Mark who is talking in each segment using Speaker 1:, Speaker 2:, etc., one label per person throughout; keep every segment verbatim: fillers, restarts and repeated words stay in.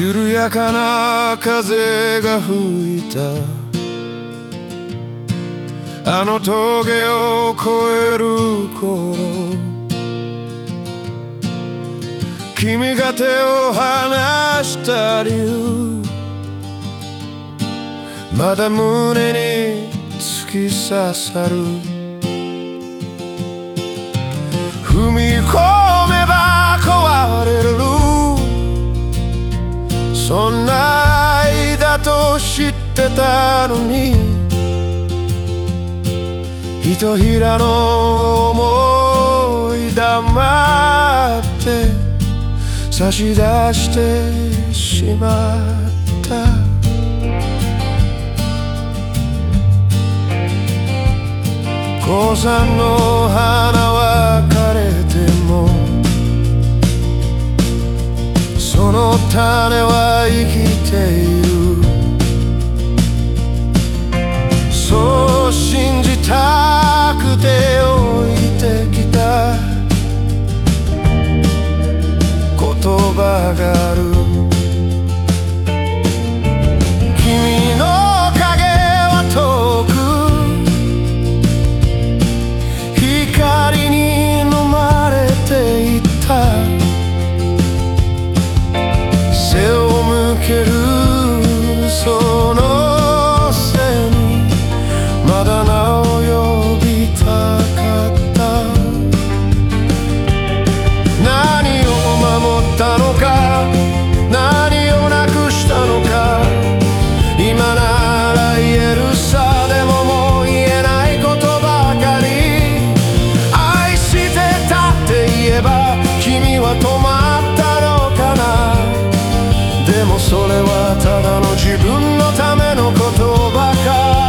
Speaker 1: 緩やかな風が吹いたあの峠を越える頃、君が手を離した理由、まだ胸に突き刺さる。踏み込めば壊れる、そんな愛だと知ってたのに、ひとひらの想い黙って差し出してしまった。高山の花は枯れても、その種は生きている。そう信じたくて置いてきた言葉がある。君の影は遠く光に飲まれていった。背を向けるその背にまだ名を呼びたかった。何を守ったのか、何をなくしたのか、今なら言えるさ。でももう言えないことばかり。愛してたって言えば君は止まったのかな。でもそれはただの自分のための言葉か。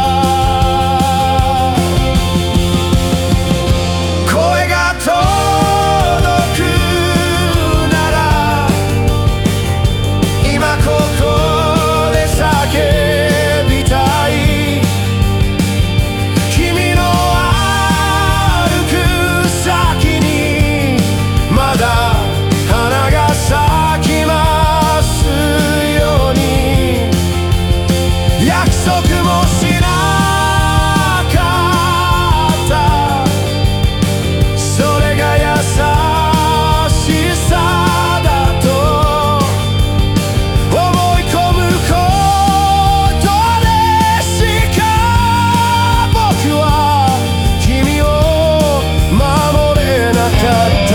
Speaker 1: 声が届くなら今ここで叫びたい。君の歩く先にまだ花が咲きますように。約束もしなかった、それが優しさだと思い込むことでしか僕は君を守れなかった。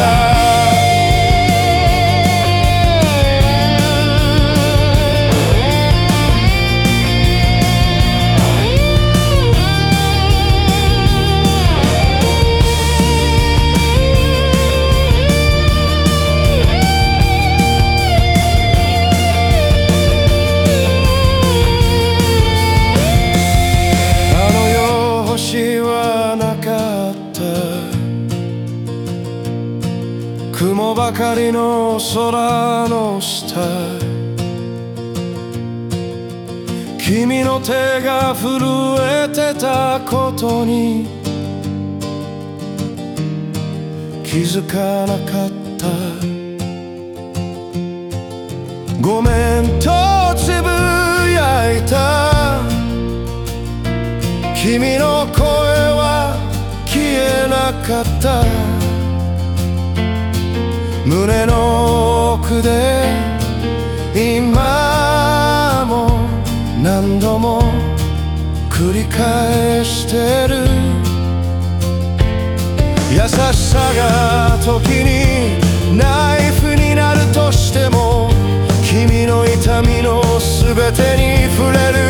Speaker 1: あの夜星はなかった、雲ばかりの空の下。君の手が震えてたことに気づかなかった。ごめんとつぶやいた君の声は消えなかった。胸の奥で今も何度も繰り返してる。優しさが時にナイフになるとしても、君の痛みの全てに触れる。